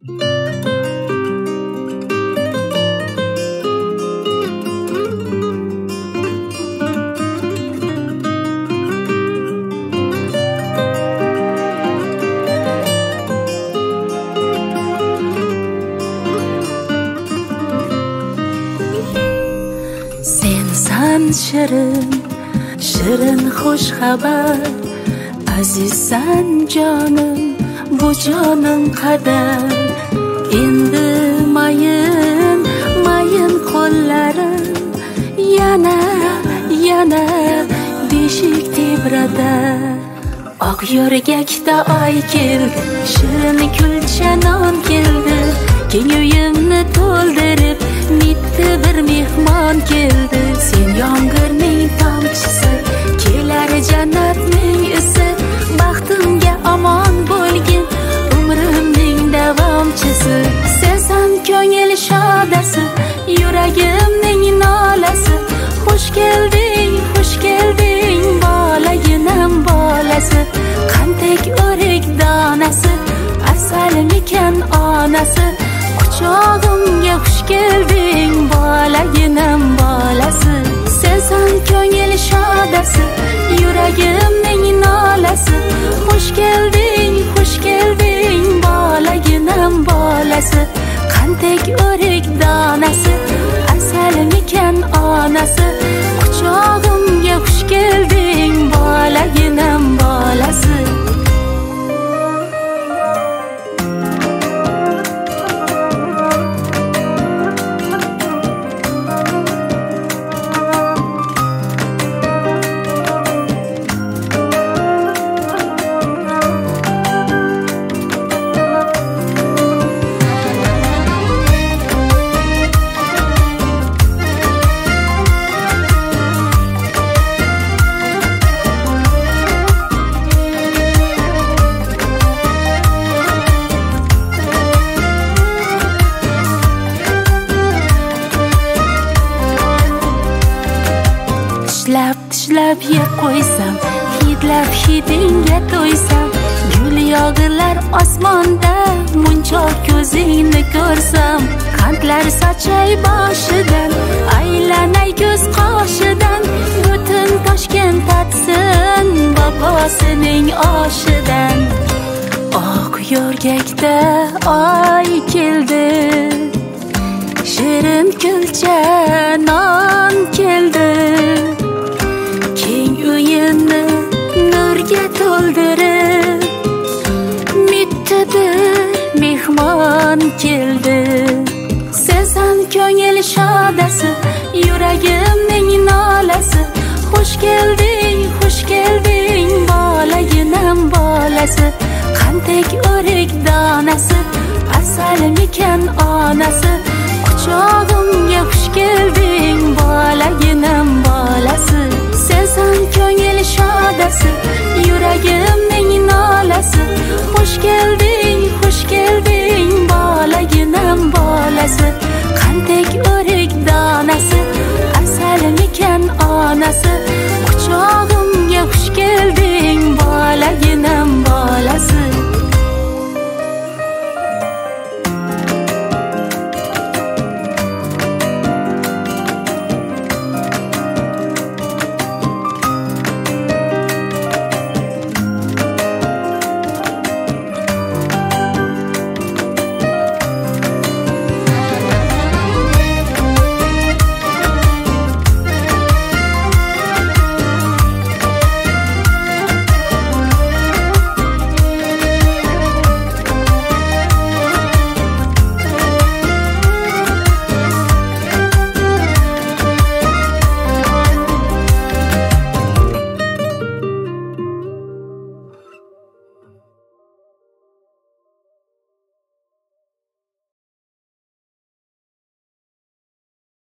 Sensan shirin, shirin xush xabar. Azizsan jonim, bu jonim qadar. Endi mayin, mayin qo'llarim yana beshik tebrada. Oq yo'rgakda oy keldi, shirin kulcha non keldi. Keng uyimni to'ldirib, mitti bir mehmon keldi. Sen yomg'irning tomchisi, kelar jannatning isi. Baxtimga omon bo'lgin, umrimning davomchisi. Sensan ko'ngil shodasi, yuragimning nolasi. Xush kelding, bolaginam bolasi. Qantek o'rik donasi, asalmikan onasi. Quchog'imga xush kelding, bolaginam bolasi. Sensan ko'ngil shodasi, yuragimning nolasi. Xush kelding, bolaginam bolasi. Qantek o'rik donasi, asalmikan onasi. Quchog'imga xush kelding, bolaginam bolasi. Tishlab yer qo'ysam, hidingga to'ysam. Gul yog'ilar osmonda, munchoq ko'zingni ko'rsam. Qandlar sochay boshidan, aylanay ko'z qoshidan. Butun Toshkent tatsin bobosining oshidan. Oq yo'rgakda oy keldi, shirin kulcha non keldi. Uyimni nurga to'ldirib, mitti bir mehmon keldi. Sensan ko'ngil shodasi, yuragimning nolasi. Xush kelding, bolaginam bolasi. Qantek o'rik donasi, asalmikan onasi. Quchog'imga xush kelding.